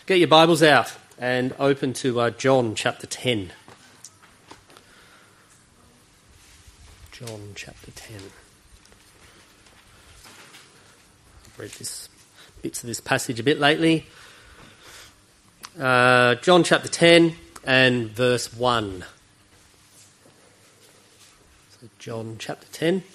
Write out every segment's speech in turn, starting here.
Get your Bibles out and open to John chapter 10. John chapter 10. I've read bits of this passage a bit lately. John chapter 10 and verse 1. So John chapter 10,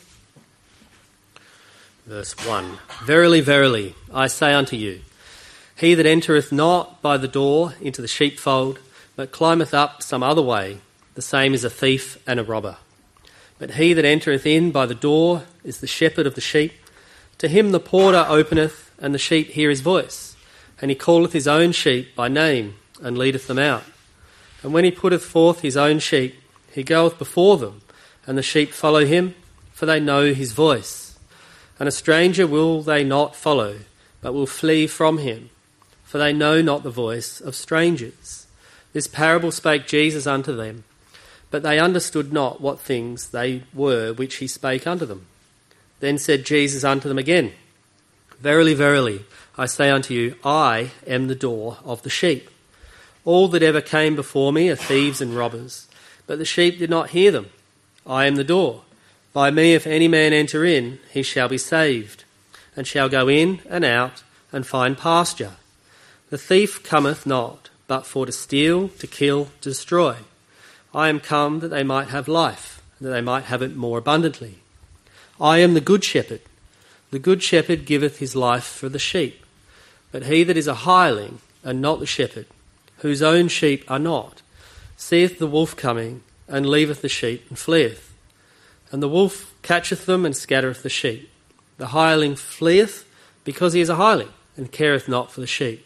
verse 1. Verily, verily, I say unto you, he that entereth not by the door into the sheepfold, but climbeth up some other way, the same is a thief and a robber. But he that entereth in by the door is the shepherd of the sheep. To him the porter openeth, and the sheep hear his voice. And he calleth his own sheep by name, and leadeth them out. And when he putteth forth his own sheep, he goeth before them, and the sheep follow him, for they know his voice. And a stranger will they not follow, but will flee from him, for they know not the voice of strangers. This parable spake Jesus unto them, but they understood not what things they were which he spake unto them. Then said Jesus unto them again, Verily, verily, I say unto you, I am the door of the sheep. All that ever came before me are thieves and robbers, but the sheep did not hear them. I am the door. By me if any man enter in, he shall be saved, and shall go in and out and find pasture. The thief cometh not, but for to steal, to kill, to destroy. I am come that they might have life, that they might have it more abundantly. I am the good shepherd. The good shepherd giveth his life for the sheep. But he that is a hireling, and not the shepherd, whose own sheep are not, seeth the wolf coming, and leaveth the sheep, and fleeth. And the wolf catcheth them, and scattereth the sheep. The hireling fleeth, because he is a hireling, and careth not for the sheep.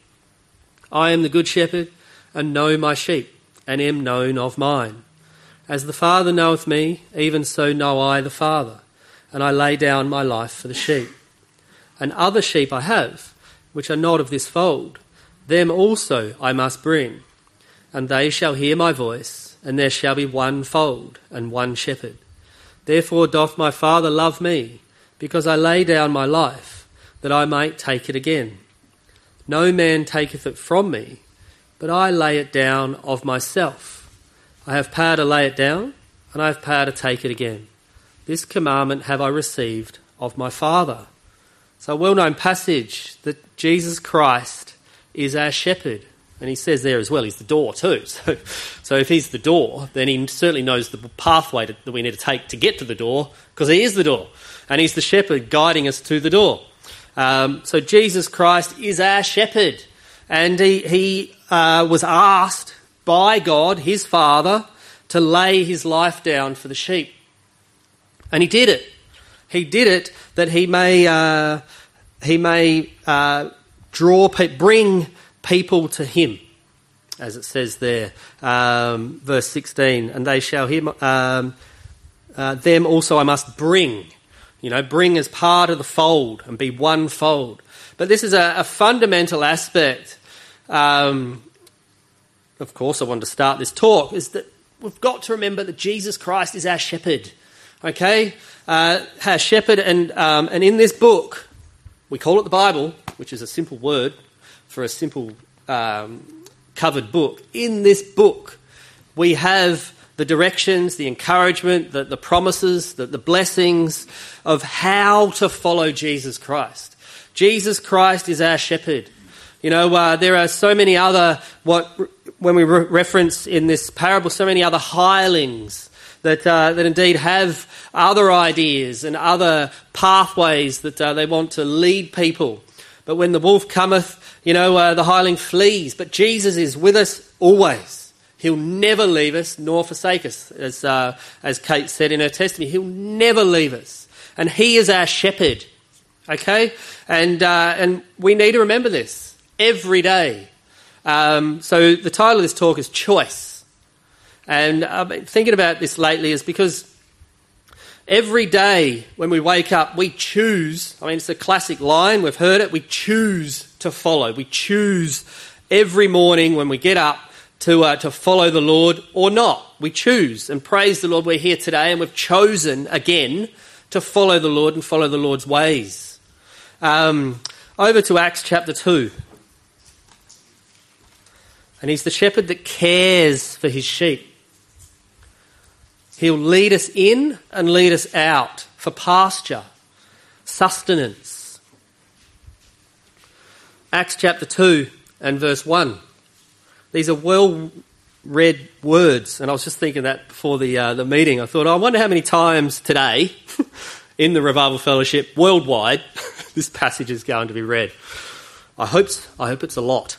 I am the good shepherd, and know my sheep, and am known of mine. As the Father knoweth me, even so know I the Father, and I lay down my life for the sheep. And other sheep I have, which are not of this fold, them also I must bring, and they shall hear my voice, and there shall be one fold and one shepherd. Therefore doth my Father love me, because I lay down my life, that I might take it again. No man taketh it from me, but I lay it down of myself. I have power to lay it down, and I have power to take it again. This commandment have I received of my Father. So a well-known passage that Jesus Christ is our shepherd. And he says there as well, he's the door too. So if he's the door, then he certainly knows the pathway that we need to take to get to the door, because he is the door. And he's the shepherd guiding us to the door. So Jesus Christ is our shepherd. And he was asked by God, his Father, to lay his life down for the sheep. And he did it. He did it that he may bring people to him, as it says there, verse 16. And they shall hear them also I must bring. Bring as part of the fold and be one fold. But this is a fundamental aspect. Of course, I wanted to start this talk, is that we've got to remember that Jesus Christ is our shepherd. Okay? Our shepherd, and in this book, we call it the Bible, which is a simple word for a simple covered book. In this book, we have the directions, the encouragement, the promises, the blessings of how to follow Jesus Christ. Jesus Christ is our shepherd. There are so many other, when we reference in this parable, so many other hirelings that indeed have other ideas and other pathways that they want to lead people. But when the wolf cometh, the hireling flees. But Jesus is with us always. He'll never leave us nor forsake us, as Kate said in her testimony. He'll never leave us. And he is our shepherd. Okay? And we need to remember this every day. So the title of this talk is Choice. And I've been thinking about this lately is because every day when we wake up, we choose. It's a classic line. We've heard it. We choose to follow. We choose every morning when we get up to follow the Lord or not. We choose, and praise the Lord, we're here today and we've chosen again to follow the Lord and follow the Lord's ways. Over to Acts chapter 2. And he's the shepherd that cares for his sheep. He'll lead us in and lead us out for pasture, sustenance. Acts chapter 2 and verse 1. These are well-read words, and I was just thinking that before the meeting. I thought, I wonder how many times today in the Revival Fellowship worldwide this passage is going to be read. I hope it's a lot.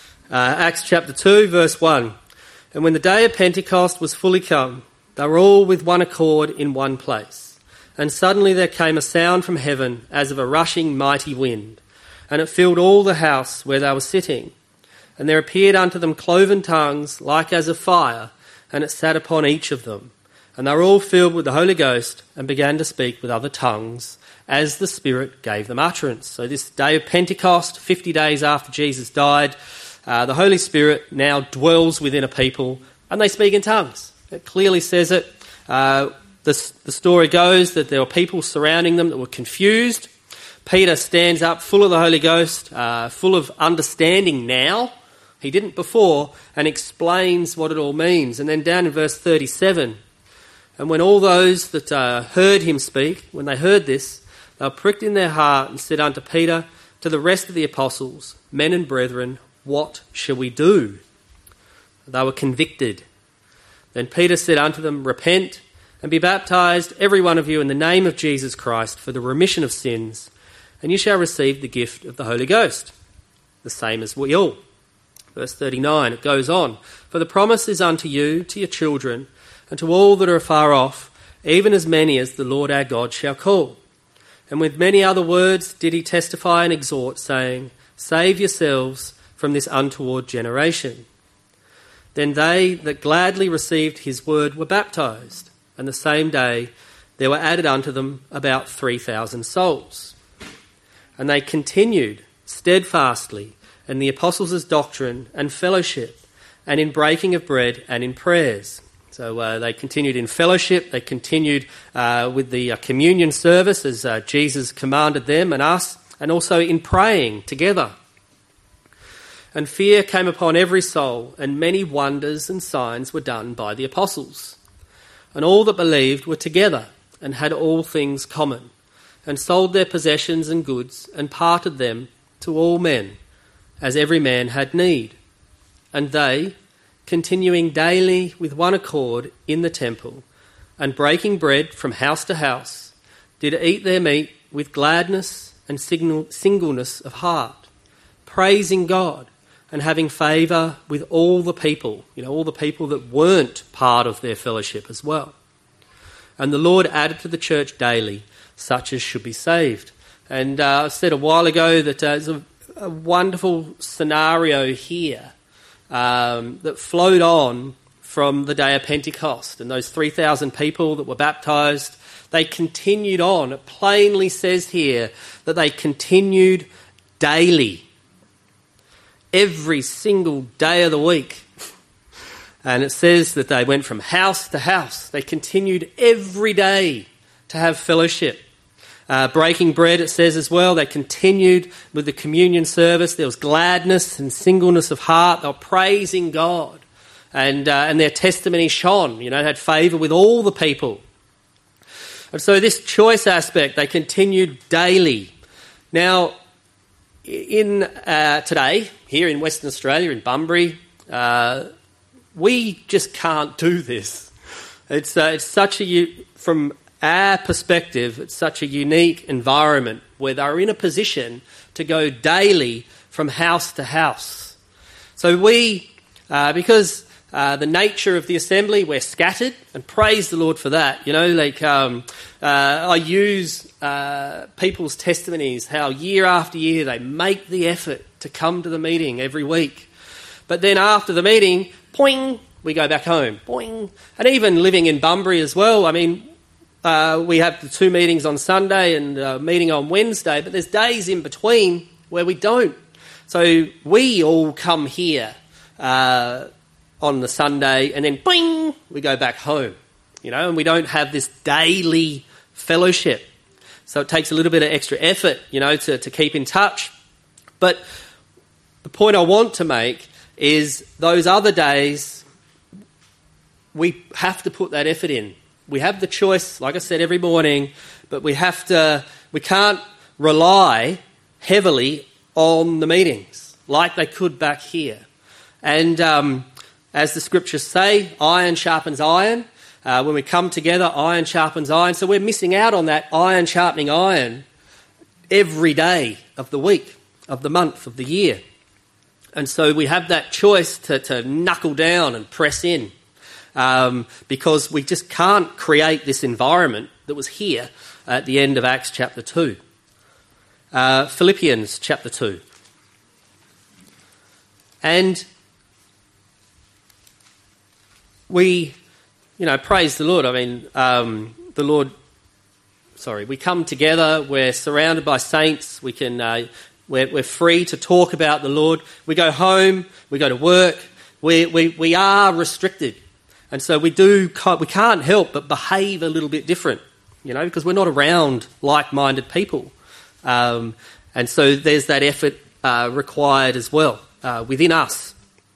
Acts chapter 2, verse 1. And when the day of Pentecost was fully come, they were all with one accord in one place. And suddenly there came a sound from heaven as of a rushing mighty wind, and it filled all the house where they were sitting. And there appeared unto them cloven tongues like as of fire, and it sat upon each of them. And they were all filled with the Holy Ghost, and began to speak with other tongues, as the Spirit gave them utterance. So this day of Pentecost, 50 days after Jesus died, the Holy Spirit now dwells within a people, and they speak in tongues. It clearly says it. The story goes that there were people surrounding them that were confused. Peter stands up full of the Holy Ghost, full of understanding now. He didn't before, and explains what it all means. And then down in verse 37, and when all those that heard him speak, when they heard this, they were pricked in their heart and said unto Peter, to the rest of the apostles, men and brethren, what shall we do? They were convicted. Then Peter said unto them, repent and be baptized, every one of you, in the name of Jesus Christ, for the remission of sins, and you shall receive the gift of the Holy Ghost, the same as we all. Verse 39, it goes on, for the promise is unto you, to your children, and to all that are afar off, even as many as the Lord our God shall call. And with many other words did he testify and exhort, saying, save yourselves from this untoward generation. Then they that gladly received his word were baptized, and the same day there were added unto them about 3,000 souls. And they continued steadfastly in the apostles' doctrine and fellowship, and in breaking of bread and in prayers. So they continued in fellowship, they continued with the communion service as Jesus commanded them and us, and also in praying together. And fear came upon every soul, and many wonders and signs were done by the apostles. And all that believed were together, and had all things common, and sold their possessions and goods, and parted them to all men, as every man had need. And they, continuing daily with one accord in the temple, and breaking bread from house to house, did eat their meat with gladness and singleness of heart, praising God, and having favour with all the people, all the people that weren't part of their fellowship as well. And the Lord added to the church daily such as should be saved. And I said a while ago that there's a wonderful scenario here that flowed on from the day of Pentecost. And those 3,000 people that were baptised, they continued on. It plainly says here that they continued daily, every single day of the week. And it says that they went from house to house. They continued every day to have fellowship. Breaking bread, it says as well, they continued with the communion service. There was gladness and singleness of heart. They were praising God. And their testimony shone, had favour with all the people. And so this choice aspect, they continued daily. Now, in today, here in Western Australia, in Bunbury, we just can't do this. It's such from our perspective, it's such a unique environment where they're in a position to go daily from house to house. So we, because the nature of the assembly, we're scattered, and praise the Lord for that. I use people's testimonies, how year after year they make the effort to come to the meeting every week. But then after the meeting, boing, we go back home, boing. And even living in Bunbury as well, we have the 2 meetings on Sunday and a meeting on Wednesday, but there's days in between where we don't. So we all come here on the Sunday and then, boing, we go back home, and we don't have this daily fellowship. So it takes a little bit of extra effort, to keep in touch. But the point I want to make is those other days we have to put that effort in. We have the choice, like I said, every morning, but we can't rely heavily on the meetings like they could back here. And as the scriptures say, iron sharpens iron. When we come together, iron sharpens iron. So we're missing out on that iron sharpening iron every day of the week, of the month, of the year. And so we have that choice to knuckle down and press in, because we just can't create this environment that was here at the end of Acts chapter 2. Philippians chapter 2. And we, praise the Lord. I mean, we come together, we're surrounded by saints, we're free to talk about the Lord. We go home, we go to work, we are restricted. And so we can't help but behave a little bit different, because we're not around like-minded people. And so there's that effort required as well within us.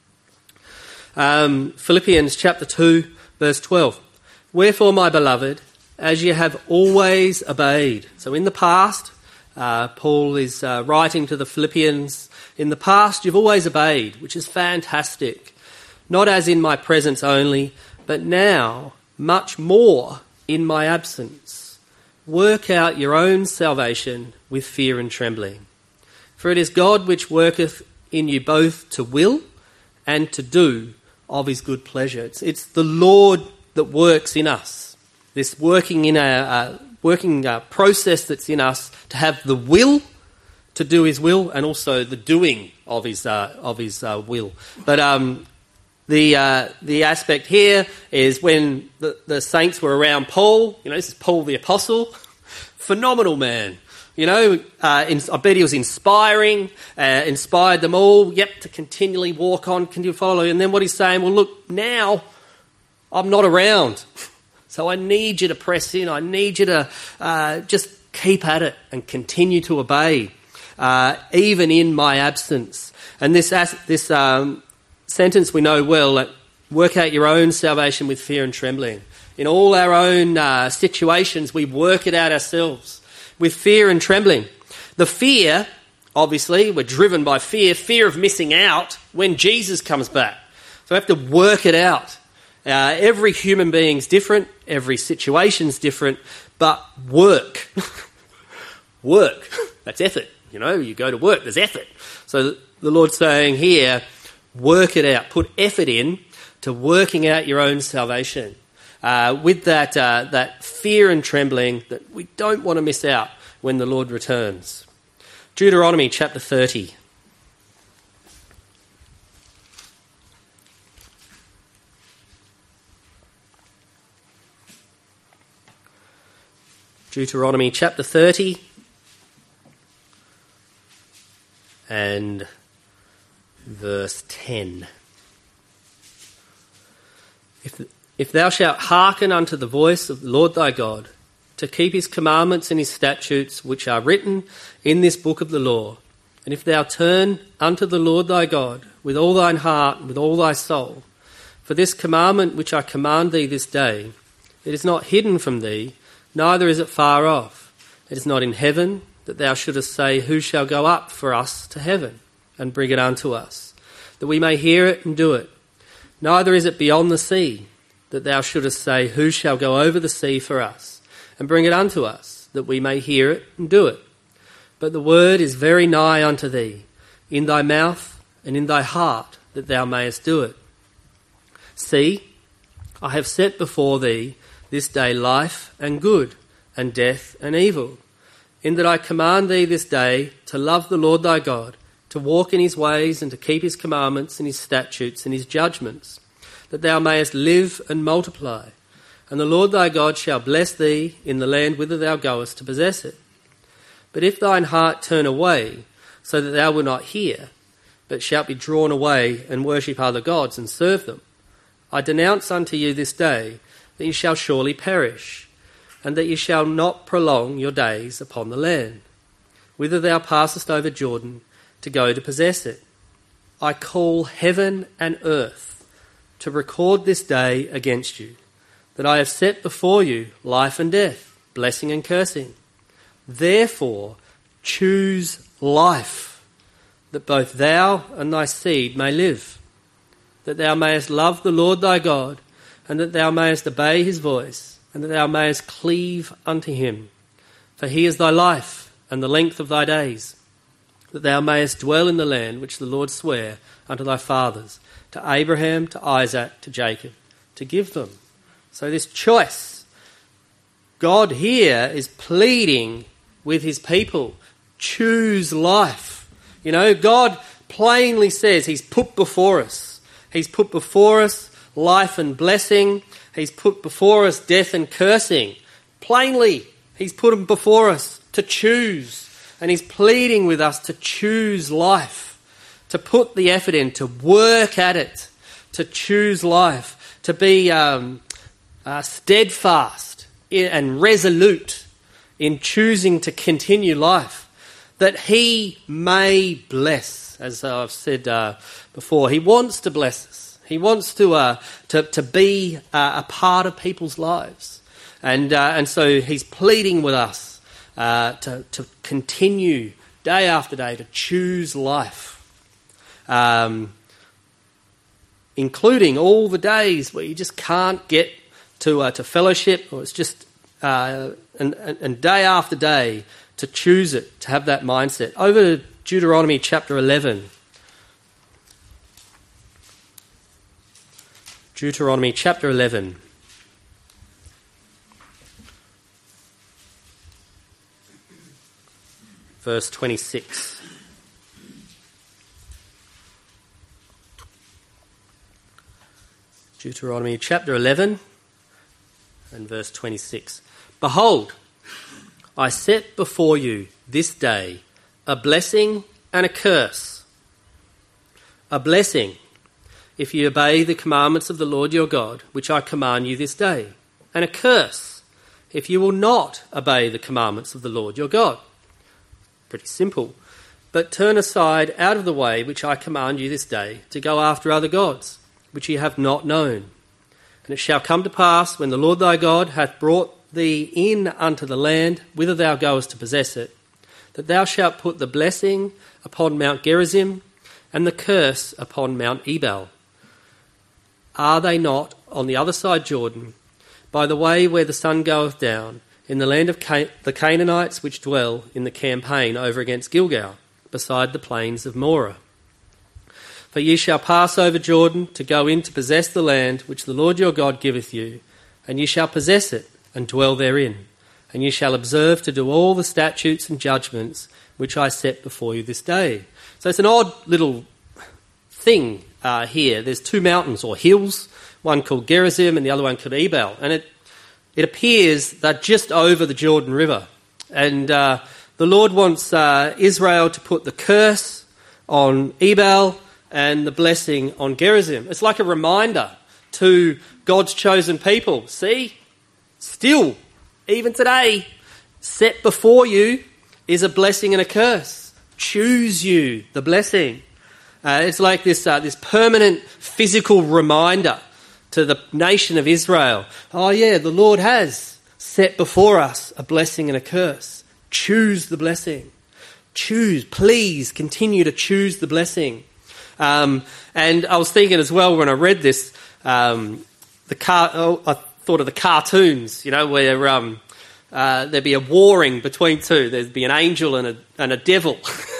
Philippians chapter 2, verse 12. Wherefore, my beloved, as ye have always obeyed. So in the past, Paul is writing to the Philippians, in the past you've always obeyed, which is fantastic. Not as in my presence only, but now much more in my absence. Work out your own salvation with fear and trembling. For it is God which worketh in you both to will and to do of his good pleasure. It's the Lord that works in us. This working process that's in us to have the will to do his will and also the doing of his will. But the aspect here is when the saints were around Paul. This is Paul the Apostle, phenomenal man. I bet he was inspiring, inspired them all, to continually walk on, continue to follow. And then what he's saying, well, look, now I'm not around. So I need you to press in. I need you to just keep at it and continue to obey, even in my absence. And this sentence we know well, that work out your own salvation with fear and trembling. In all our own situations, we work it out ourselves with fear and trembling. The fear, obviously, we're driven by fear of missing out when Jesus comes back. So we have to work it out. Every human being's different, every situation's different, but work. Work, that's effort. You go to work, there's effort. So the Lord's saying here, work it out, put effort in to working out your own salvation. With that fear and trembling that we don't want to miss out when the Lord returns. Deuteronomy chapter 30. Deuteronomy chapter 30 and verse 10. If thou shalt hearken unto the voice of the Lord thy God, to keep his commandments and his statutes, which are written in this book of the law, and if thou turn unto the Lord thy God with all thine heart and with all thy soul, for this commandment which I command thee this day, it is not hidden from thee, neither is it far off. It is not in heaven, that thou shouldest say, who shall go up for us to heaven and bring it unto us, that we may hear it and do it. Neither is it beyond the sea, that thou shouldest say, who shall go over the sea for us and bring it unto us, that we may hear it and do it. But the word is very nigh unto thee, in thy mouth and in thy heart, that thou mayest do it. See, I have set before thee this day life and good, and death and evil, in that I command thee this day to love the Lord thy God, to walk in his ways and to keep his commandments and his statutes and his judgments, that thou mayest live and multiply. And the Lord thy God shall bless thee in the land whither thou goest to possess it. But if thine heart turn away, so that thou wilt not hear, but shalt be drawn away and worship other gods and serve them, I denounce unto you this day that ye shall surely perish, and that ye shall not prolong your days upon the land, whither thou passest over Jordan to go to possess it. I call heaven and earth to record this day against you, that I have set before you life and death, blessing and cursing. Therefore, choose life, that both thou and thy seed may live, that thou mayest love the Lord thy God, and that thou mayest obey his voice, and that thou mayest cleave unto him. For he is thy life, and the length of thy days, that thou mayest dwell in the land which the Lord sware unto thy fathers, to Abraham, to Isaac, to Jacob, to give them. So this choice, God here is pleading with his people, choose life. You know, God plainly says he's put before us. He's put before us life and blessing. He's put before us death and cursing. Plainly, he's put them before us to choose. And he's pleading with us to choose life, to put the effort in, to work at it, to choose life, to be steadfast and resolute in choosing to continue life, that he may bless. As I've said before, he wants to bless us. He wants to be a part of people's lives. And so he's pleading with us to continue day after day to choose life, including all the days where you just can't get to fellowship, or it's just and day after day to choose it, to have that mindset. Over to Deuteronomy chapter 11. Deuteronomy chapter 11. Verse 26. Deuteronomy chapter 11 and verse 26. Behold, I set before you this day a blessing and a curse. A blessing, if you obey the commandments of the Lord your God, which I command you this day. And a curse, if you will not obey the commandments of the Lord your God. Pretty simple. But turn aside out of the way which I command you this day, to go after other gods, which ye have not known. And it shall come to pass, when the Lord thy God hath brought thee in unto the land whither thou goest to possess it, that thou shalt put the blessing upon Mount Gerizim, and the curse upon Mount Ebal. Are they not on the other side Jordan, by the way where the sun goeth down, in the land of the Canaanites which dwell in the campaign over against Gilgal, beside the plains of Moreh? For ye shall pass over Jordan to go in to possess the land which the Lord your God giveth you, and ye shall possess it and dwell therein, and ye shall observe to do all the statutes and judgments which I set before you this day. So it's an odd little thing here. There's two mountains or hills, one called Gerizim and the other one called Ebal, and it appears they're just over the Jordan River. And the Lord wants Israel to put the curse on Ebal and the blessing on Gerizim. It's like a reminder to God's chosen people. See, still, even today, set before you is a blessing and a curse. Choose you the blessing. It's like this permanent physical reminder to the nation of Israel. Oh yeah, the Lord has set before us a blessing and a curse. Choose the blessing. Choose, please continue to choose the blessing. And I was thinking as well when I read this, I thought of the cartoons, you know, where there'd be a warring between two. There'd be an angel and a devil.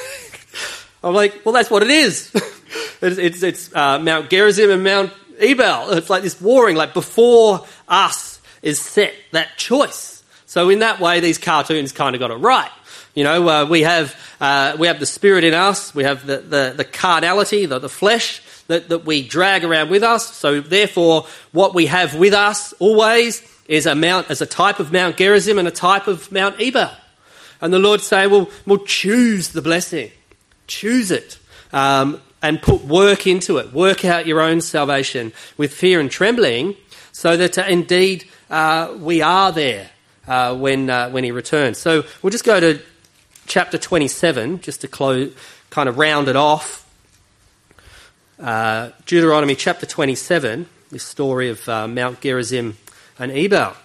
I'm like, well, that's what it is. It's Mount Gerizim and Mount Ebal. It's like this warring, like before us is set that choice. So in that way, these cartoons kind of got it right. You know, we have the spirit in us. We have the carnality, the flesh that we drag around with us. So therefore, what we have with us always is a type of Mount Gerizim and a type of Mount Ebal. And the Lord say, well, choose the blessing. Choose it. And put work into it. Work out your own salvation with fear and trembling, so that indeed we are there when he returns. So we'll just go to chapter 27, just to kind of round it off. Deuteronomy chapter 27, this story of Mount Gerizim and Ebal.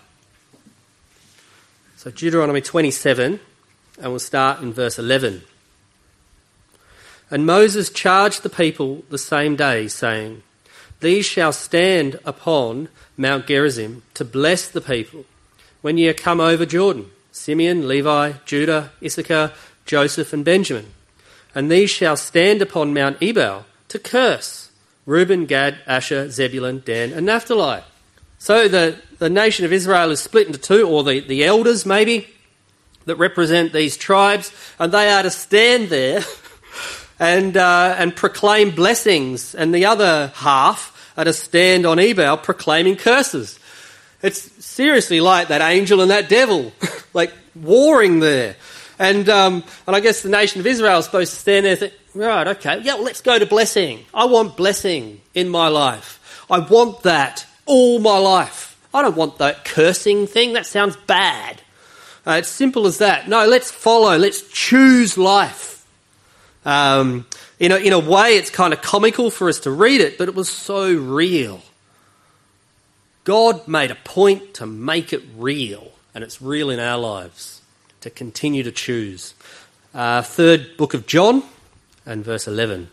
So Deuteronomy 27, and we'll start in verse 11. And Moses charged the people the same day, saying, These shall stand upon Mount Gerizim to bless the people when ye are come over Jordan, Simeon, Levi, Judah, Issachar, Joseph and Benjamin. And these shall stand upon Mount Ebal to curse Reuben, Gad, Asher, Zebulun, Dan and Naphtali. So the nation of Israel is split into two, or the elders maybe, that represent these tribes, and they are to stand there and proclaim blessings, and the other half are to stand on Ebal proclaiming curses. It's seriously like that angel and that devil, like warring there. And I guess the nation of Israel is supposed to stand there and think, right, okay, yeah, well, let's go to blessing. I want blessing in my life. I want that all my life. I don't want that cursing thing. That sounds bad. It's simple as that. No, let's follow. Let's choose life. In a way, it's kind of comical for us to read it, but it was so real. God made a point to make it real, and it's real in our lives, to continue to choose. Third book of John, and verse 11.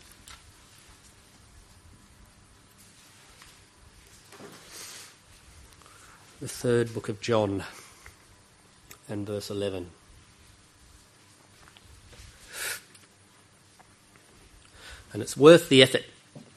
The third book of John, and verse 11. And it's worth the effort.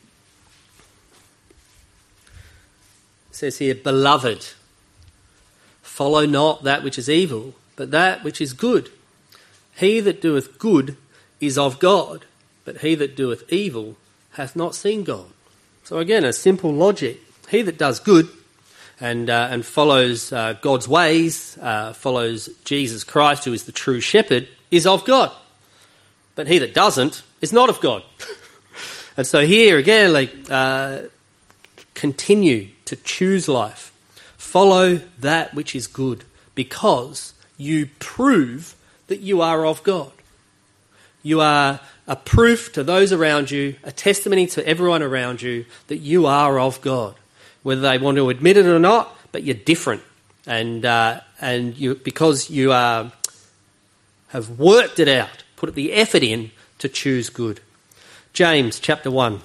It says here, Beloved, follow not that which is evil, but that which is good. He that doeth good is of God, but he that doeth evil hath not seen God. So again, a simple logic. He that does good and follows God's ways, follows Jesus Christ, who is the true shepherd, is of God. But he that doesn't is not of God. And so here again, continue to choose life. Follow that which is good, because you prove that you are of God. You are a proof to those around you, a testimony to everyone around you that you are of God, whether they want to admit it or not. But you're different, and you, because you have worked it out, put the effort in to choose good. James chapter 1.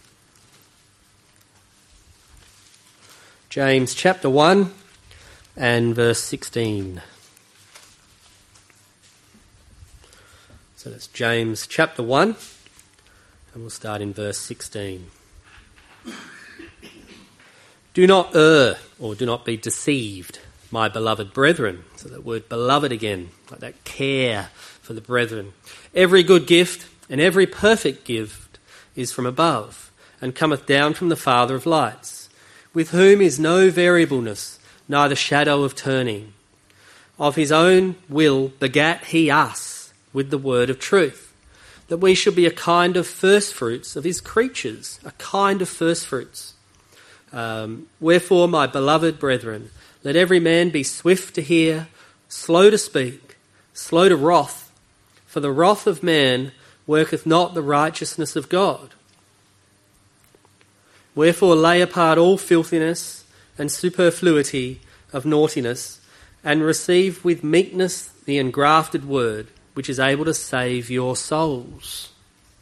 James chapter 1 and verse 16. So that's James chapter 1, and we'll start in verse 16. Do not err, or do not be deceived, my beloved brethren. So that word beloved again, like that care for the brethren. Every good gift and every perfect gift is from above, and cometh down from the Father of lights, with whom is no variableness, neither shadow of turning. Of his own will begat he us with the word of truth, that we should be a kind of firstfruits of his creatures, a kind of firstfruits. Wherefore, my beloved brethren, let every man be swift to hear, slow to speak, slow to wrath, for the wrath of man worketh not the righteousness of God. Wherefore lay apart all filthiness and superfluity of naughtiness, and receive with meekness the engrafted word, which is able to save your souls.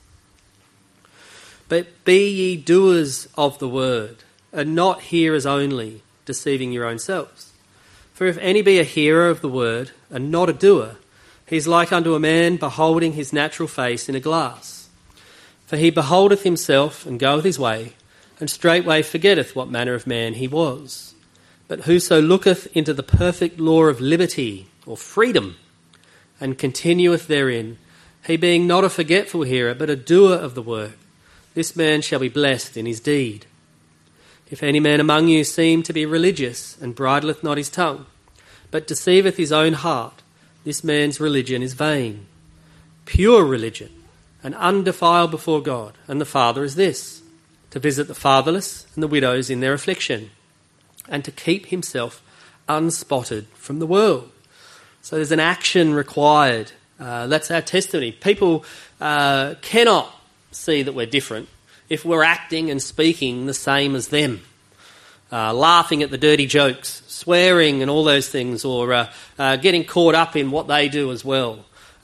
But be ye doers of the word, and not hearers only, deceiving your own selves. For if any be a hearer of the word, and not a doer, he is like unto a man beholding his natural face in a glass. For he beholdeth himself, and goeth his way, and straightway forgetteth what manner of man he was. But whoso looketh into the perfect law of liberty, or freedom, and continueth therein, he being not a forgetful hearer, but a doer of the work, this man shall be blessed in his deed. If any man among you seem to be religious, and bridleth not his tongue, but deceiveth his own heart, this man's religion is vain. Pure religion, and undefiled before God and the Father is this, to visit the fatherless and the widows in their affliction, and to keep himself unspotted from the world. So there's an action required. That's our testimony. People cannot see that we're different if we're acting and speaking the same as them, laughing at the dirty jokes, swearing and all those things, or getting caught up in what they do as well.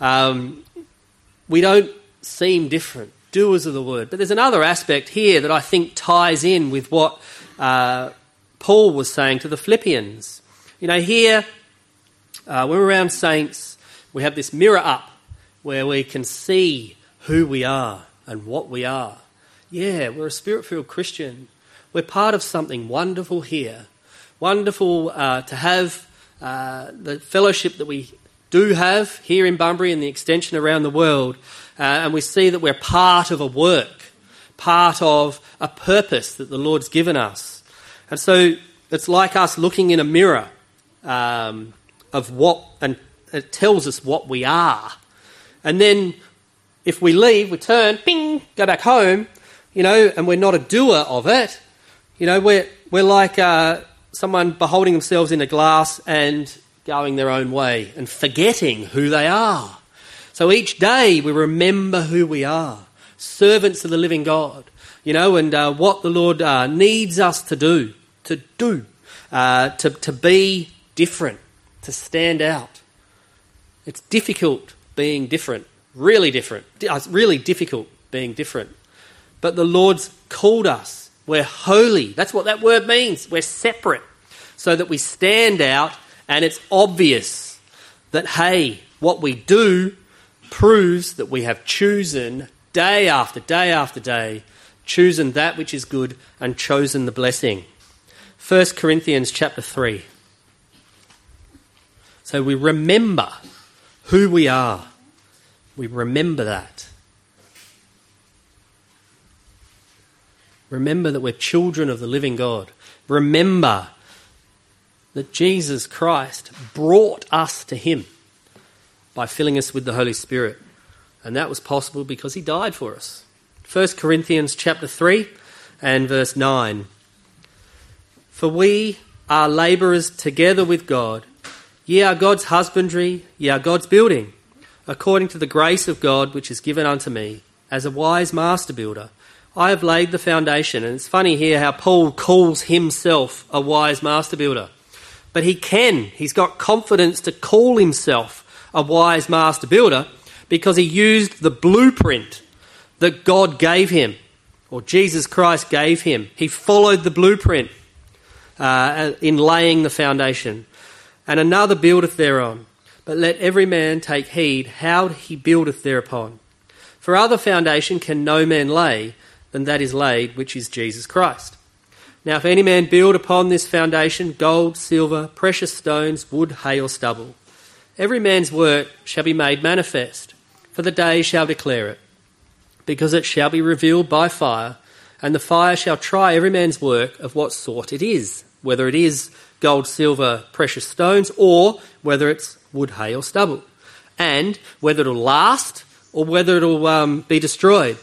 We don't seem different, doers of the word. But there's another aspect here that I think ties in with what Paul was saying to the Philippians. You know, here, when we're around saints, we have this mirror up where we can see who we are and what we are. Yeah, we're a Spirit-filled Christian. We're part of something wonderful here. Wonderful to have the fellowship that we do have here in Bunbury and the extension around the world. And we see that we're part of a work, part of a purpose that the Lord's given us. And so it's like us looking in a mirror of what, and it tells us what we are. And then if we leave, we turn, bing, go back home, you know, and we're not a doer of it. You know, we're like someone beholding themselves in a glass and going their own way and forgetting who they are. So each day we remember who we are, servants of the living God, you know, and what the Lord needs us to do, to be different, to stand out. It's difficult being different, really different. It's really difficult being different. But the Lord's called us. We're holy. That's what that word means. We're separate so that we stand out and it's obvious that, hey, what we do proves that we have chosen day after day after day, chosen that which is good and chosen the blessing. 1 Corinthians chapter 3. So we remember who we are. We remember that. Remember that we're children of the living God. Remember that Jesus Christ brought us to him by filling us with the Holy Spirit. And that was possible because he died for us. 1 Corinthians chapter 3 and verse 9. For we are labourers together with God. Ye are God's husbandry, ye are God's building, according to the grace of God which is given unto me, as a wise master builder. I have laid the foundation. And it's funny here how Paul calls himself a wise master builder. But he's got confidence to call himself a wise master builder because he used the blueprint that God gave him, or Jesus Christ gave him. He followed the blueprint in laying the foundation. And another buildeth thereon. But let every man take heed how he buildeth thereupon. For other foundation can no man lay than that is laid, which is Jesus Christ. Now if any man build upon this foundation gold, silver, precious stones, wood, hay, or stubble, every man's work shall be made manifest, for the day shall declare it, because it shall be revealed by fire, and the fire shall try every man's work of what sort it is, whether it is gold, silver, precious stones, or whether it's wood, hay, or stubble, and whether it'll last or whether it'll be destroyed.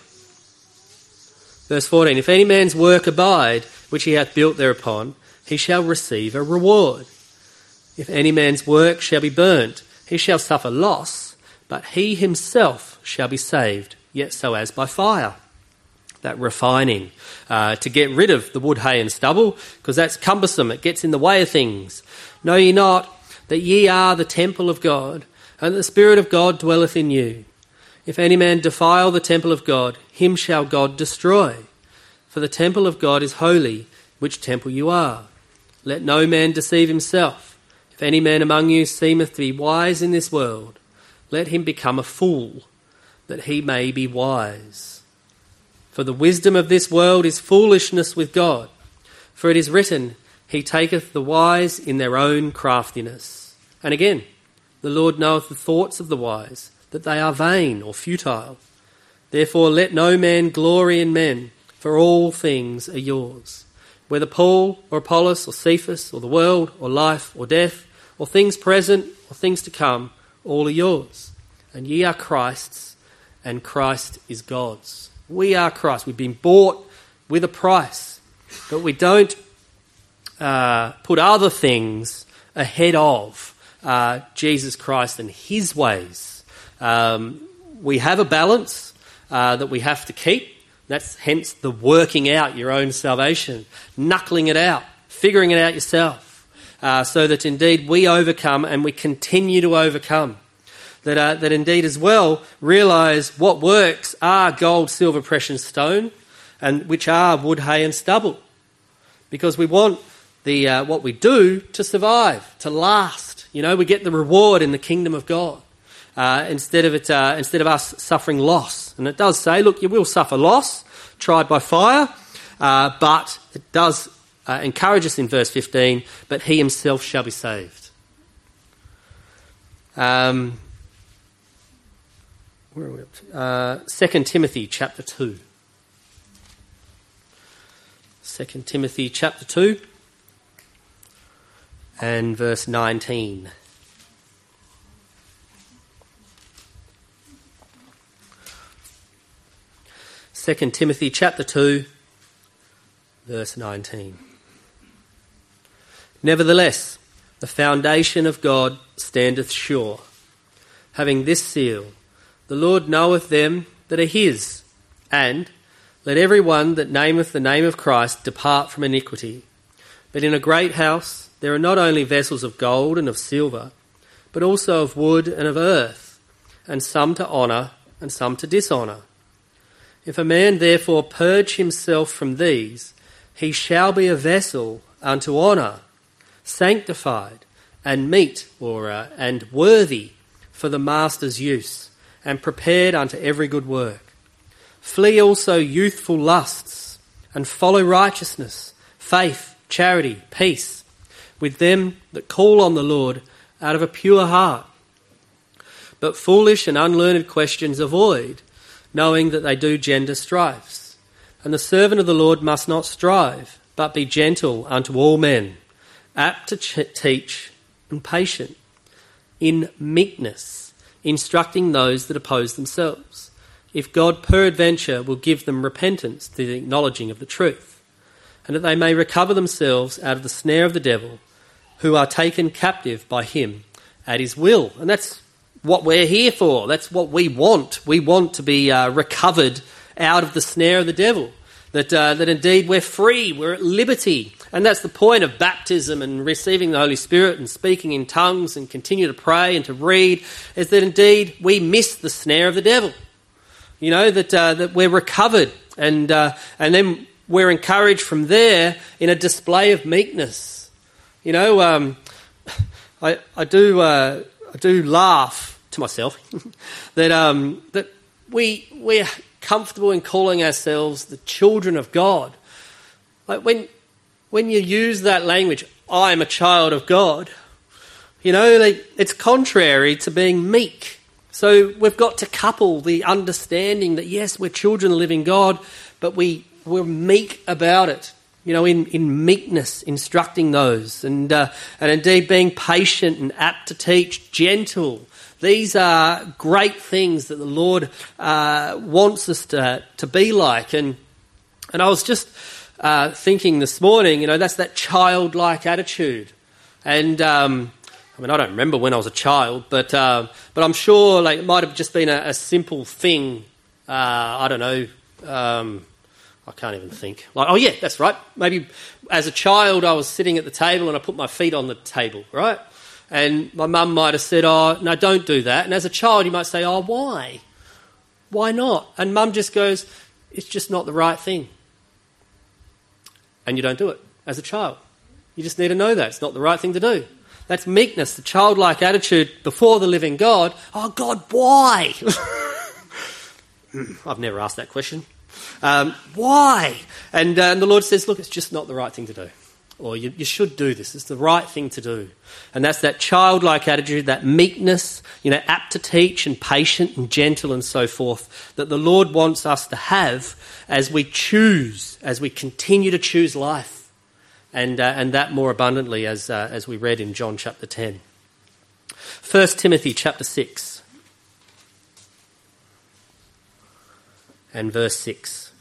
Verse 14, if any man's work abide, which he hath built thereupon, he shall receive a reward. If any man's work shall be burnt, he shall suffer loss, but he himself shall be saved, yet so as by fire. That refining, to get rid of the wood, hay and stubble, because that's cumbersome, it gets in the way of things. Know ye not that ye are the temple of God, and the Spirit of God dwelleth in you? If any man defile the temple of God, him shall God destroy. For the temple of God is holy, which temple you are. Let no man deceive himself. If any man among you seemeth to be wise in this world, let him become a fool, that he may be wise. For the wisdom of this world is foolishness with God. For it is written, He taketh the wise in their own craftiness. And again, the Lord knoweth the thoughts of the wise, that they are vain or futile. Therefore let no man glory in men, for all things are yours. Whether Paul or Apollos or Cephas or the world or life or death or things present or things to come, all are yours. And ye are Christ's, and Christ is God's. We are Christ. We've been bought with a price. But we don't put other things ahead of Jesus Christ and his ways. We have a balance that we have to keep. That's hence the working out your own salvation, knuckling it out, figuring it out yourself, so that indeed we overcome and we continue to overcome. That indeed as well realise what works are gold, silver, precious stone, and which are wood, hay and stubble. Because we want what we do to survive, to last. You know, we get the reward in the kingdom of God instead of us suffering loss. And it does say, look, you will suffer loss, tried by fire, but it does encourage us in verse 15, but he himself shall be saved. Where are we up to? 2 Timothy chapter 2. 2 Timothy chapter 2 and verse 19. Second Timothy chapter 2, verse 19. Nevertheless, the foundation of God standeth sure, having this seal, the Lord knoweth them that are his, and let every one that nameth the name of Christ depart from iniquity. But in a great house there are not only vessels of gold and of silver, but also of wood and of earth, and some to honour and some to dishonour. If a man therefore purge himself from these, he shall be a vessel unto honour, sanctified and meet, and worthy for the master's use, and prepared unto every good work. Flee also youthful lusts, and follow righteousness, faith, charity, peace, with them that call on the Lord out of a pure heart. But foolish and unlearned questions avoid, knowing that they do gender strifes. And the servant of the Lord must not strive, but be gentle unto all men, apt to teach and patient, in meekness, instructing those that oppose themselves, if God peradventure will give them repentance to the acknowledging of the truth, and that they may recover themselves out of the snare of the devil, who are taken captive by him at his will. And that's what we're here for. That's what we want. We want to be recovered out of the snare of the devil, that indeed we're free, we're at liberty. And that's the point of baptism and receiving the Holy Spirit and speaking in tongues and continue to pray and to read, is that indeed we miss the snare of the devil. You know, that we're recovered and then we're encouraged from there in a display of meekness. You know, I do laugh to myself that we're comfortable in calling ourselves the children of God. Like when you use that language, I'm a child of God, you know, like it's contrary to being meek. So we've got to couple the understanding that yes, we're children of the living God, but we're meek about it. You know, in meekness, instructing those, and indeed being patient and apt to teach, gentle. These are great things that the Lord wants us to be like. And I was just thinking this morning, you know, that's that childlike attitude. And I mean, I don't remember when I was a child, but I'm sure like it might have just been a simple thing. I don't know. I can't even think. Like, oh yeah, that's right. Maybe as a child I was sitting at the table and I put my feet on the table, right? And my mum might have said, oh, no, don't do that. And as a child you might say, oh, why? Why not? And mum just goes, it's just not the right thing. And you don't do it as a child. You just need to know that. It's not the right thing to do. That's meekness, the childlike attitude before the living God. Oh, God, why? I've never asked that question. Why? And the Lord says, look, it's just not the right thing to do. Or you should do this. It's the right thing to do. And that's that childlike attitude, that meekness, you know, apt to teach and patient and gentle and so forth, that the Lord wants us to have as we choose, as we continue to choose life. And that more abundantly as we read in John chapter 10. 1 Timothy chapter 6. And verse 6.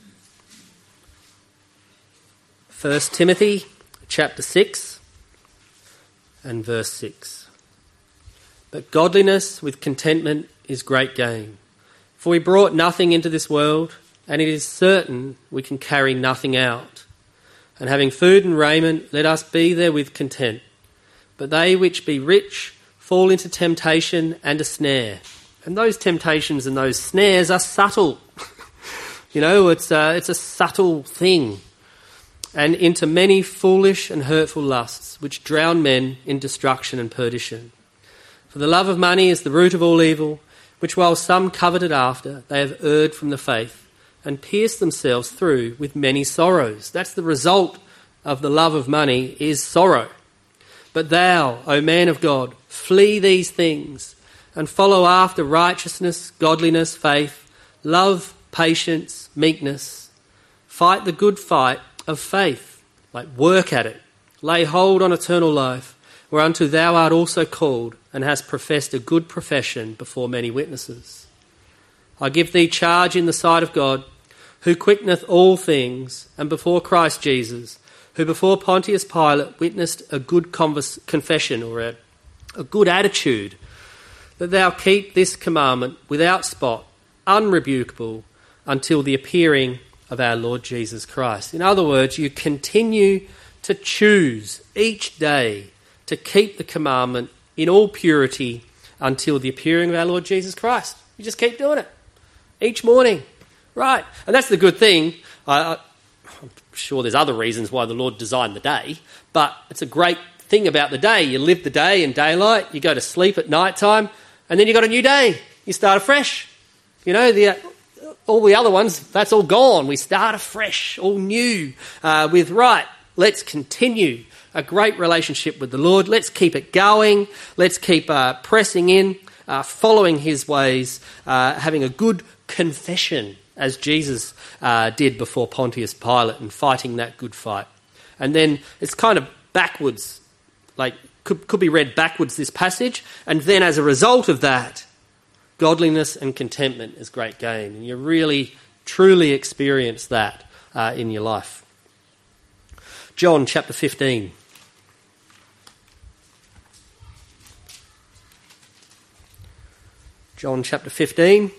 1 Timothy chapter 6 and verse 6. But godliness with contentment is great gain. For we brought nothing into this world, and it is certain we can carry nothing out. And having food and raiment, let us be therewith content. But they which be rich fall into temptation and a snare. And those temptations and those snares are subtle. It's a subtle thing. And into many foolish and hurtful lusts, which drown men in destruction and perdition. For the love of money is the root of all evil, which while some coveted after, they have erred from the faith, and pierced themselves through with many sorrows. That's the result of the love of money, is sorrow. But thou, O man of God, flee these things, and follow after righteousness, godliness, faith, love, patience, meekness. Fight the good fight of faith, work at it. Lay hold on eternal life, whereunto thou art also called, and hast professed a good profession before many witnesses. I give thee charge in the sight of God, who quickeneth all things, and before Christ Jesus, who before Pontius Pilate witnessed a good confession, or a good attitude, that thou keep this commandment without spot, unrebukable, until the appearing of our Lord Jesus Christ. In other words, you continue to choose each day to keep the commandment in all purity until the appearing of our Lord Jesus Christ. You just keep doing it each morning. Right. And that's the good thing. I'm sure there's other reasons why the Lord designed the day, but it's a great thing about the day. You live the day in daylight, you go to sleep at night time, and then you got a new day. You start afresh. All the other ones, that's all gone. We start afresh, all new, let's continue a great relationship with the Lord. Let's keep it going. Let's keep pressing in, following his ways, having a good confession, as Jesus did before Pontius Pilate, and fighting that good fight. And then it's kind of backwards, could be read backwards, this passage, and then as a result of that, godliness and contentment is great gain. And you really, truly experience that in your life. John chapter 15. John chapter 15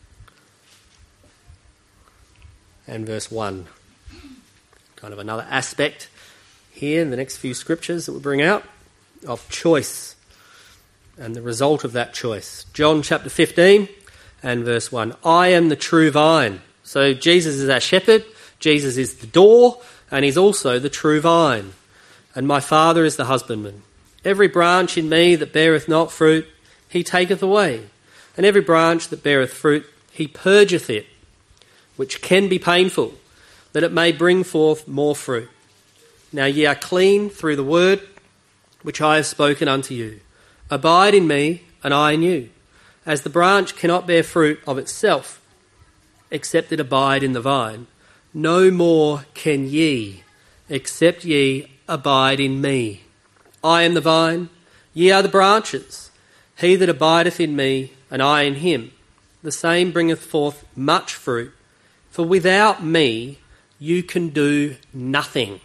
and verse 1. Kind of another aspect here in the next few scriptures that we bring out of choice and the result of that choice. John chapter 15 and verse 1. I am the true vine. So Jesus is our shepherd, Jesus is the door, and he's also the true vine. And my Father is the husbandman. Every branch in me that beareth not fruit, he taketh away. And every branch that beareth fruit, he purgeth it, which can be painful, that it may bring forth more fruit. Now ye are clean through the word which I have spoken unto you. Abide in me, and I in you. As the branch cannot bear fruit of itself, except it abide in the vine, no more can ye, except ye abide in me. I am the vine, ye are the branches. He that abideth in me, and I in him, the same bringeth forth much fruit. For without me you can do nothing.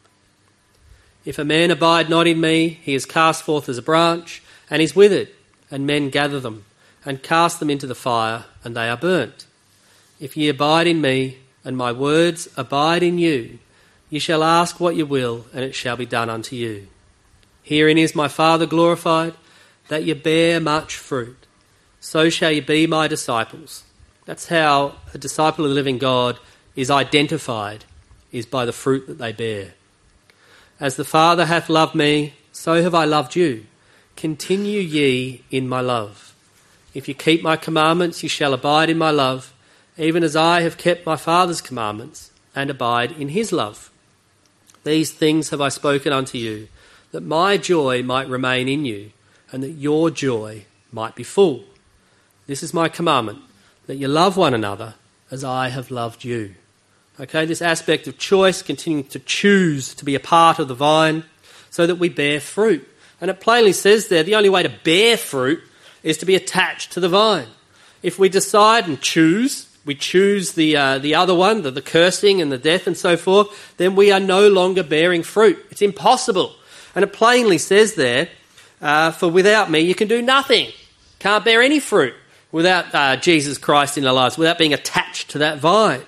If a man abide not in me, he is cast forth as a branch, and is withered, and men gather them, and cast them into the fire, and they are burnt. If ye abide in me, and my words abide in you, ye shall ask what ye will, and it shall be done unto you. Herein is my Father glorified, that ye bear much fruit. So shall ye be my disciples. That's how a disciple of the living God is identified, is by the fruit that they bear. As the Father hath loved me, so have I loved you. Continue ye in my love. If you keep my commandments, ye shall abide in my love, even as I have kept my Father's commandments, and abide in his love. These things have I spoken unto you, that my joy might remain in you, and that your joy might be full. This is my commandment, that you love one another as I have loved you. Okay, this aspect of choice, continuing to choose to be a part of the vine so that we bear fruit. And it plainly says there, the only way to bear fruit is to be attached to the vine. If we decide and choose, we choose the other one, the cursing and the death and so forth, then we are no longer bearing fruit. It's impossible. And it plainly says there, for without me you can do nothing. Can't bear any fruit without Jesus Christ in our lives, without being attached to that vine.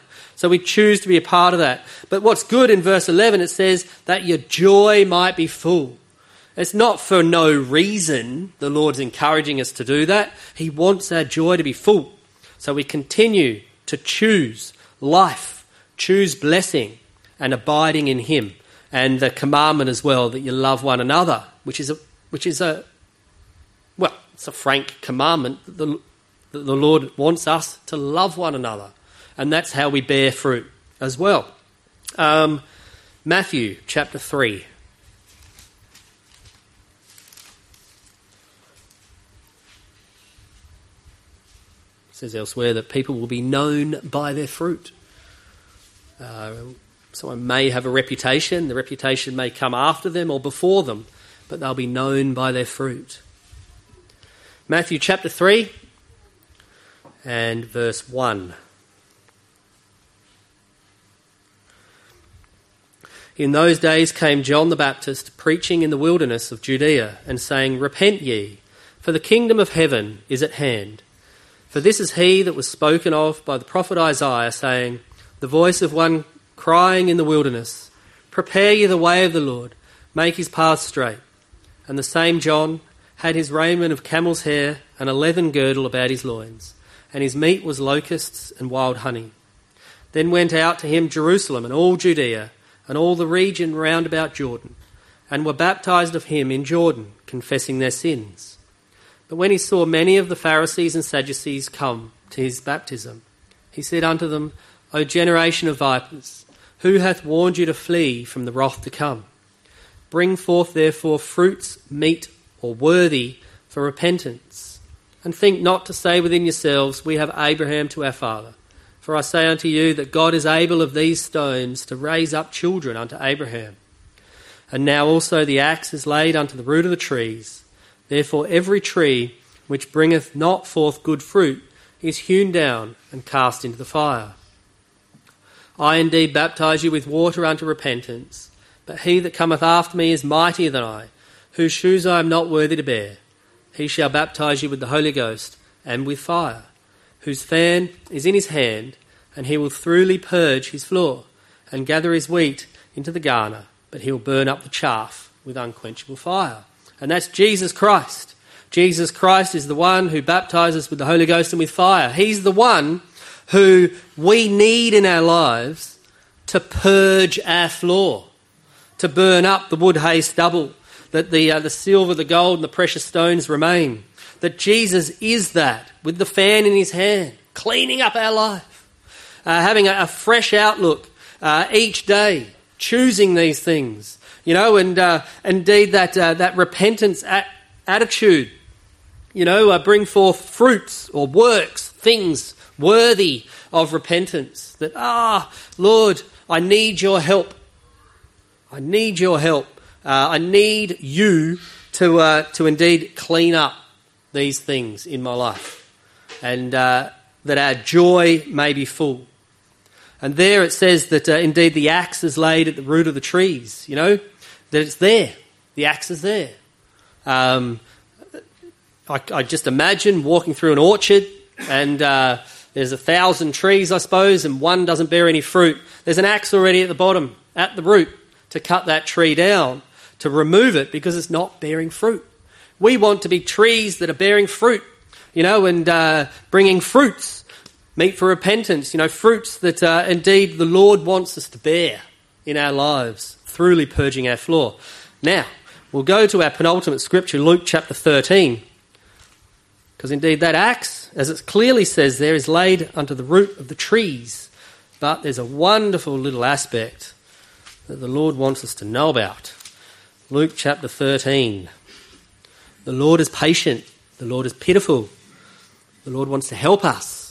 So we choose to be a part of that. But what's good in verse 11, it says that your joy might be full. It's not for no reason the Lord's encouraging us to do that. He wants our joy to be full. So we continue to choose life, choose blessing and abiding in him. And the commandment as well that you love one another, which is a frank commandment that the Lord wants us to love one another. And that's how we bear fruit as well. Matthew chapter 3. It says elsewhere that people will be known by their fruit. Someone may have a reputation. The reputation may come after them or before them, but they'll be known by their fruit. Matthew chapter 3 and verse 1. In those days came John the Baptist preaching in the wilderness of Judea and saying, Repent ye, for the kingdom of heaven is at hand. For this is he that was spoken of by the prophet Isaiah, saying, The voice of one crying in the wilderness, Prepare ye the way of the Lord, make his path straight. And the same John had his raiment of camel's hair and a leathern girdle about his loins, and his meat was locusts and wild honey. Then went out to him Jerusalem and all Judea, and all the region round about Jordan, and were baptized of him in Jordan, confessing their sins. But when he saw many of the Pharisees and Sadducees come to his baptism, he said unto them, O generation of vipers, who hath warned you to flee from the wrath to come? Bring forth therefore fruits meet or worthy for repentance, and think not to say within yourselves, We have Abraham to our father. For I say unto you that God is able of these stones to raise up children unto Abraham. And now also the axe is laid unto the root of the trees. Therefore every tree which bringeth not forth good fruit is hewn down and cast into the fire. I indeed baptize you with water unto repentance, but he that cometh after me is mightier than I, whose shoes I am not worthy to bear. He shall baptize you with the Holy Ghost and with fire, whose fan is in his hand, and he will thoroughly purge his floor, and gather his wheat into the garner, but he will burn up the chaff with unquenchable fire. And that's Jesus Christ. Jesus Christ is the one who baptizes with the Holy Ghost and with fire. He's the one who we need in our lives to purge our floor, to burn up the wood, hay, stubble, that the silver, the gold and the precious stones remain. That Jesus is that, with the fan in his hand, cleaning up our life, having a fresh outlook each day, choosing these things, and indeed that repentance attitude, bring forth fruits or works, things worthy of repentance. That, Lord, I need your help. I need your help. I need you to indeed clean up these things in my life, and that our joy may be full. And there it says that indeed the axe is laid at the root of the trees, that it's there. The axe is there. I just imagine walking through an orchard and there's 1,000 trees, I suppose, and one doesn't bear any fruit. There's an axe already at the bottom, at the root, to cut that tree down, to remove it because it's not bearing fruit. We want to be trees that are bearing fruit, and bringing fruits, meet for repentance, fruits that indeed the Lord wants us to bear in our lives, thoroughly purging our floor. Now, we'll go to our penultimate scripture, Luke chapter 13, because indeed that axe, as it clearly says there, is laid unto the root of the trees. But there's a wonderful little aspect that the Lord wants us to know about. Luke chapter 13. The Lord is patient. The Lord is pitiful. The Lord wants to help us,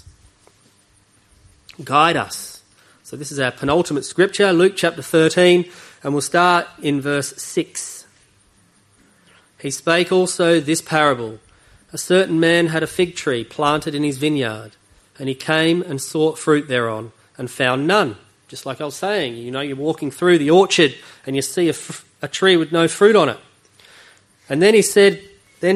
guide us. So this is our penultimate scripture, Luke chapter 13, and we'll start in verse 6. He spake also this parable. A certain man had a fig tree planted in his vineyard, and he came and sought fruit thereon, and found none. Just like I was saying, you're walking through the orchard and you see a tree with no fruit on it. And then said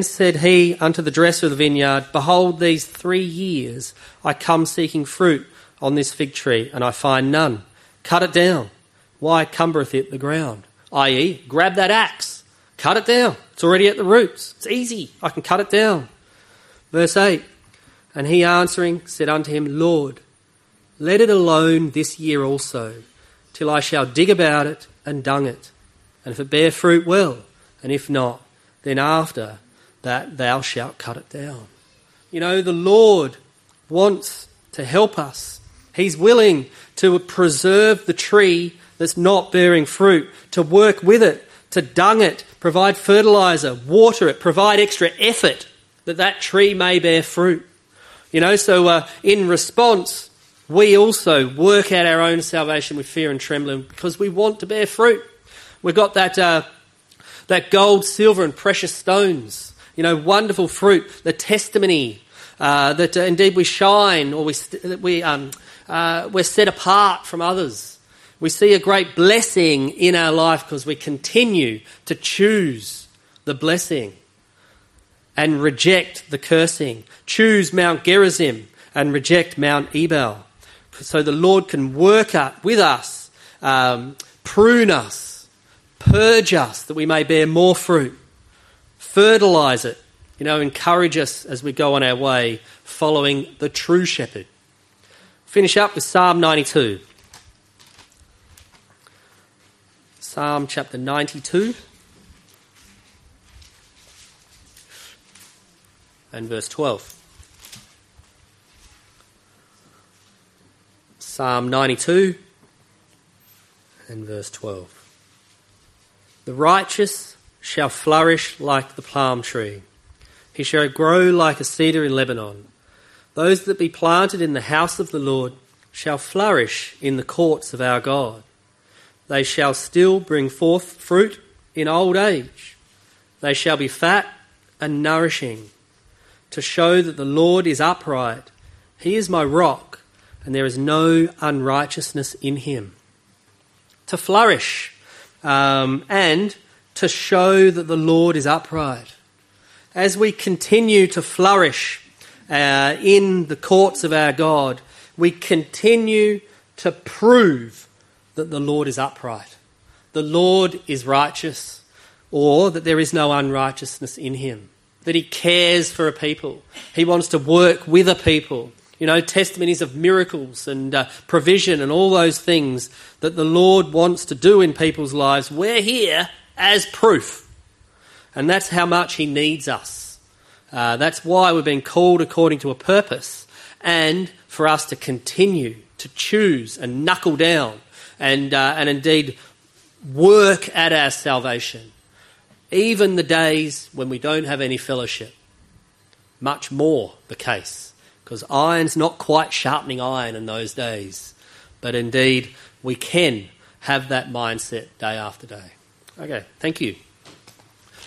he unto the dresser of the vineyard, Behold, these 3 years I come seeking fruit on this fig tree, and I find none. Cut it down. Why cumbereth it the ground? I.e., grab that axe, cut it down. It's already at the roots. It's easy. I can cut it down. Verse 8, and he answering said unto him, Lord, let it alone this year also, till I shall dig about it and dung it. And if it bear fruit, well, and if not, then after that thou shalt cut it down. You know, the Lord wants to help us. He's willing to preserve the tree that's not bearing fruit, to work with it, to dung it, provide fertiliser, water it, provide extra effort that that tree may bear fruit. You know, so in response, we also work out our own salvation with fear and trembling because we want to bear fruit. We've got that gold, silver and precious stones, you know, wonderful fruit, the testimony that indeed we shine, or we're set apart from others. We see a great blessing in our life because we continue to choose the blessing and reject the cursing. Choose Mount Gerizim and reject Mount Ebal. So the Lord can work with us, prune us, purge us that we may bear more fruit, fertilise it, you know, encourage us as we go on our way following the true shepherd. Finish up with Psalm 92. Psalm chapter 92 and verse 12. Psalm 92 and verse 12. The righteous shall flourish like the palm tree. He shall grow like a cedar in Lebanon. Those that be planted in the house of the Lord shall flourish in the courts of our God. They shall still bring forth fruit in old age. They shall be fat and nourishing, to show that the Lord is upright. He is my rock, and there is no unrighteousness in him. To flourish and to show that the Lord is upright. As we continue to flourish in the courts of our God, we continue to prove that the Lord is upright, the Lord is righteous, or that there is no unrighteousness in him, that he cares for a people. He wants to work with a people. You know, testimonies of miracles and provision and all those things that the Lord wants to do in people's lives. We're here as proof. And that's how much he needs us. That's why we've been called according to a purpose, and for us to continue to choose and knuckle down and indeed work at our salvation. Even the days when we don't have any fellowship, much more the case, because iron's not quite sharpening iron in those days. But indeed, we can have that mindset day after day. Okay, thank you.